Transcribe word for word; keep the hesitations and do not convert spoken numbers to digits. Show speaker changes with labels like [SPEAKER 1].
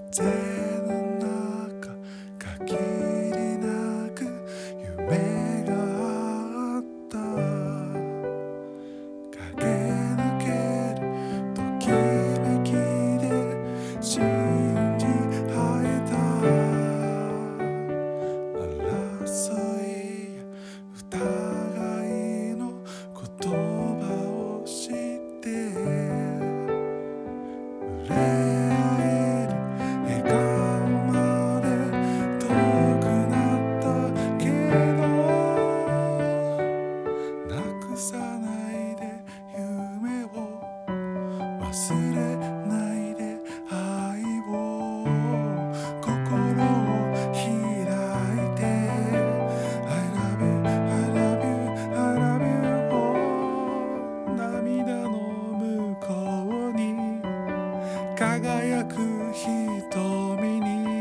[SPEAKER 1] 風の中限りなく夢があった駆け抜けるときめきで信じ合えた争いや疑いの言葉を知って触れ合える笑顔まで遠くなったけどなくさないで夢を忘れないで愛を心を開いて I love you, I love you, I love you を涙の向こうに輝く瞳に